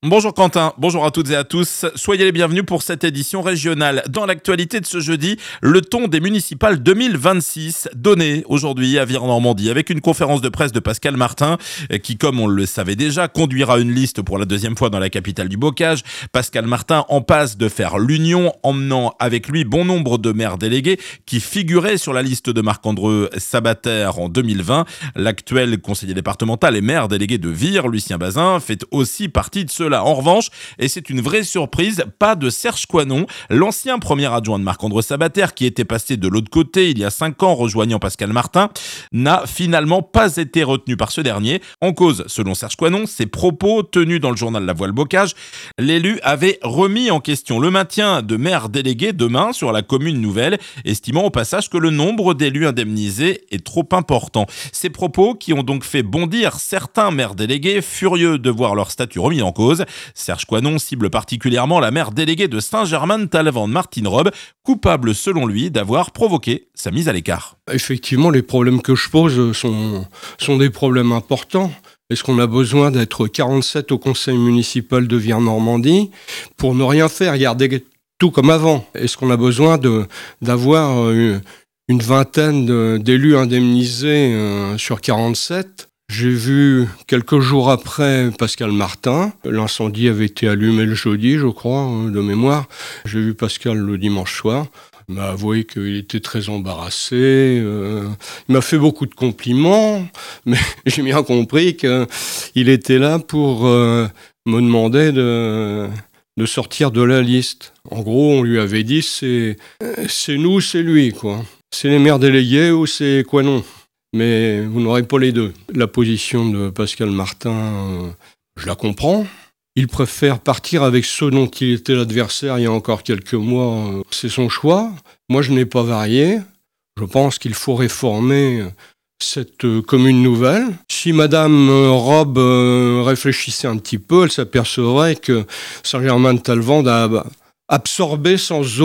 Bonjour Quentin, bonjour à toutes et à tous. Soyez les bienvenus pour cette édition régionale. Dans l'actualité de ce jeudi, le ton des municipales 2026 donné aujourd'hui à Vire-Normandie avec une conférence de presse de Pascal Martin qui, comme on le savait déjà, conduira une liste pour la deuxième fois dans la capitale du bocage. Pascal Martin en passe de faire l'union, emmenant avec lui bon nombre de maires délégués qui figuraient sur la liste de Marc-André Sabater en 2020. L'actuel conseiller départemental et maire délégué de Vire, Lucien Bazin, fait aussi partie de ceux-là. En revanche, et c'est une vraie surprise, pas de Serge Coinon, l'ancien premier adjoint de Marc-André Sabater qui était passé de l'autre côté il y a 5 ans rejoignant Pascal Martin, n'a finalement pas été retenu par ce dernier. En cause, selon Serge Coinon, ses propos tenus dans le journal La Voix le Bocage, l'élu avait remis en question le maintien de maires délégués demain sur la commune nouvelle, estimant au passage que le nombre d'élus indemnisés est trop important. Ces propos qui ont donc fait bondir certains maires délégués, furieux de voir leur statut remis en cause. Serge Coinon cible particulièrement la maire déléguée de Saint-Germain-de-Talleyrand, Martine Robe, coupable selon lui d'avoir provoqué sa mise à l'écart. Effectivement, les problèmes que je pose sont des problèmes importants. Est-ce qu'on a besoin d'être 47 au conseil municipal de Vire-Normandie pour ne rien faire, garder tout comme avant? Est-ce qu'on a besoin d'avoir une vingtaine d'élus indemnisés sur 47? J'ai vu quelques jours après Pascal Martin. L'incendie avait été allumé le jeudi, je crois, de mémoire. J'ai vu Pascal le dimanche soir. Il m'a avoué qu'il était très embarrassé. Il m'a fait beaucoup de compliments, mais j'ai bien compris qu'il était là pour me demander de sortir de la liste. En gros, on lui avait dit c'est nous, c'est lui, quoi. C'est les maires délégués ou c'est Coinon. Mais vous n'aurez pas les deux. La position de Pascal Martin, je la comprends. Il préfère partir avec ceux dont il était l'adversaire il y a encore quelques mois. C'est son choix. Moi, je n'ai pas varié. Je pense qu'il faut réformer cette commune nouvelle. Si Madame Robe réfléchissait un petit peu, elle s'apercevrait que Saint-Germain-de-Talleyrand a absorbé sans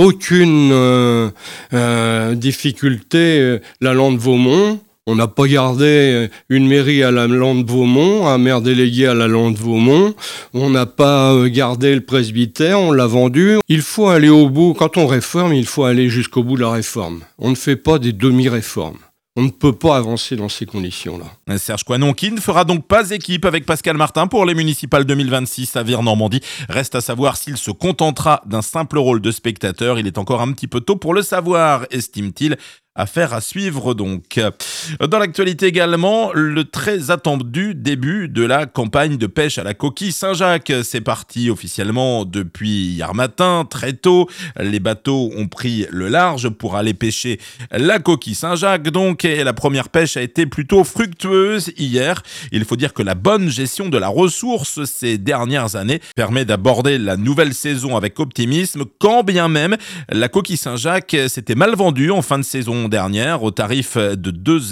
aucune difficulté la Lande-Vaumont. On n'a pas gardé une mairie à la Lande-Vaumont, un maire délégué à la Lande-Vaumont. On n'a pas gardé le presbytère, on l'a vendu. Il faut aller au bout. Quand on réforme, il faut aller jusqu'au bout de la réforme. On ne fait pas des demi-réformes. On ne peut pas avancer dans ces conditions-là. Serge Coinon, qui ne fera donc pas équipe avec Pascal Martin pour les municipales 2026 à Vire-Normandie. Reste à savoir s'il se contentera d'un simple rôle de spectateur. Il est encore un petit peu tôt pour le savoir, estime-t-il. Affaire à suivre donc. Dans l'actualité également, le très attendu début de la campagne de pêche à la coquille Saint-Jacques. C'est parti officiellement depuis hier matin, très tôt. Les bateaux ont pris le large pour aller pêcher la coquille Saint-Jacques donc. Et la première pêche a été plutôt fructueuse hier. Il faut dire que la bonne gestion de la ressource ces dernières années permet d'aborder la nouvelle saison avec optimisme, quand bien même la coquille Saint-Jacques s'était mal vendue en fin de saison dernière au tarif de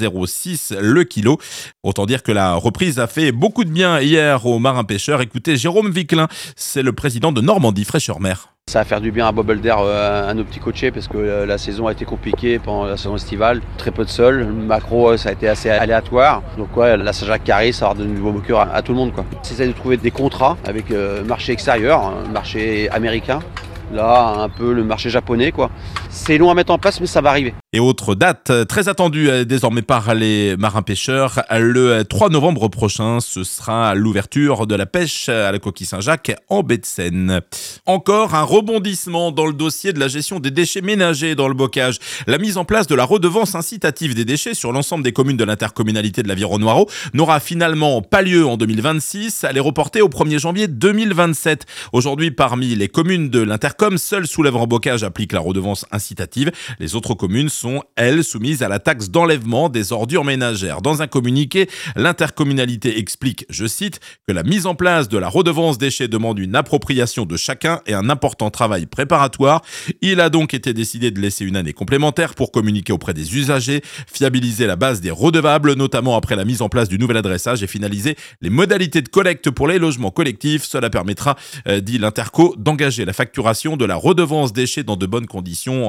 2,06 le kilo. Autant dire que la reprise a fait beaucoup de bien hier aux marins pêcheurs. Écoutez, Jérôme Viquelin, c'est le président de Normandie Fraîcheur Mer. Ça va faire du bien à Bobble d'air à nos petits coachés parce que la saison a été compliquée pendant la saison estivale. Très peu de sol, le macro ça a été assez aléatoire. Donc ouais, la Saint-Jacques qui arrive, ça va donner du beau cœur à tout le monde, quoi. C'est de trouver des contrats avec le marché extérieur, le marché américain. Là, un peu le marché japonais, quoi. C'est long à mettre en place, mais ça va arriver. Et autre date très attendue désormais par les marins-pêcheurs, le 3 novembre prochain, ce sera l'ouverture de la pêche à la coquille Saint-Jacques en baie de Seine. Encore un rebondissement dans le dossier de la gestion des déchets ménagers dans le bocage. La mise en place de la redevance incitative des déchets sur l'ensemble des communes de l'intercommunalité de l'Aviron-Noireau n'aura finalement pas lieu en 2026. Elle est reportée au 1er janvier 2027. Aujourd'hui, parmi les communes de l'intercom, seule Soulèvre-en-Bocage applique la redevance incitative. Les autres communes sont, elles, soumises à la taxe d'enlèvement des ordures ménagères. Dans un communiqué, l'intercommunalité explique, je cite, que la mise en place de la redevance déchets demande une appropriation de chacun et un important travail préparatoire. Il a donc été décidé de laisser une année complémentaire pour communiquer auprès des usagers, fiabiliser la base des redevables, notamment après la mise en place du nouvel adressage et finaliser les modalités de collecte pour les logements collectifs. Cela permettra, dit l'Interco, d'engager la facturation de la redevance déchets dans de bonnes conditions en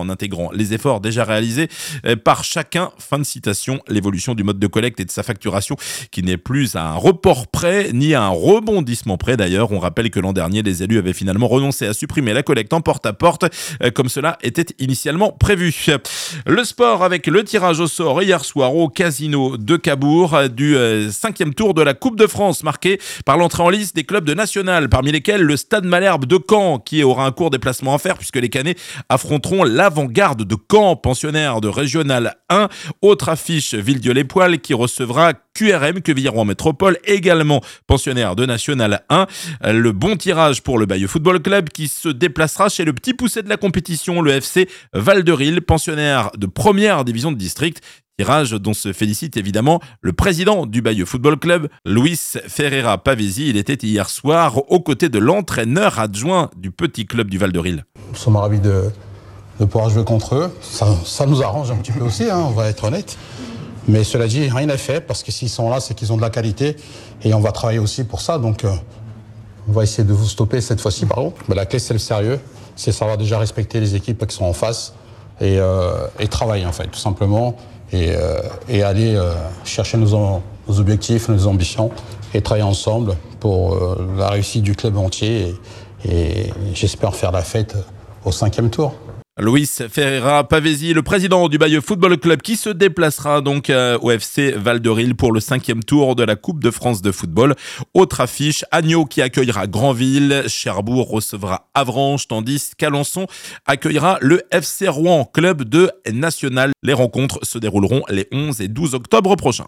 en intégrant les efforts déjà réalisés par chacun. Fin de citation. L'évolution du mode de collecte et de sa facturation qui n'est plus à un report près ni à un rebondissement près. D'ailleurs, on rappelle que l'an dernier, les élus avaient finalement renoncé à supprimer la collecte en porte-à-porte comme cela était initialement prévu. Le sport avec le tirage au sort hier soir au casino de Cabourg du 5e tour de la Coupe de France marqué par l'entrée en lice des clubs de national, parmi lesquels le Stade Malherbe de Caen qui aura un court déplacement à faire puisque les Canets affronteront l'Avant-Garde de Caen, pensionnaire de Régional 1. Autre affiche, Villedieu-les-Poêles qui recevra QRM, Quevilly-Rouen Métropole, également pensionnaire de National 1. Le bon tirage pour le Bayeux Football Club qui se déplacera chez le petit poussé de la compétition, le FC Val-de-Ril, pensionnaire de première division de district. Tirage dont se félicite évidemment le président du Bayeux Football Club, Luis Ferreira Pavesi. Il était hier soir aux côtés de l'entraîneur adjoint du petit club du Val-de-Ril. Nous sommes ravis de pouvoir jouer contre eux. Ça nous arrange un petit peu aussi, on va être honnête. Mais cela dit, rien n'est fait parce que s'ils sont là, c'est qu'ils ont de la qualité et on va travailler aussi pour ça. Donc on va essayer de vous stopper cette fois-ci, pardon. Mais la clé, c'est le sérieux. C'est savoir déjà respecter les équipes qui sont en face et travailler en fait, tout simplement. Et aller chercher nos objectifs, nos ambitions et travailler ensemble pour la réussite du club entier et j'espère faire la fête au 5e tour. Luis Ferreira Pavesi, le président du Bayeux Football Club qui se déplacera donc au FC Val-de-Ril pour le 5e tour de la Coupe de France de football. Autre affiche, Agneau qui accueillera Granville, Cherbourg recevra Avranches, tandis qu'Alençon accueillera le FC Rouen, club de national. Les rencontres se dérouleront les 11 et 12 octobre prochains.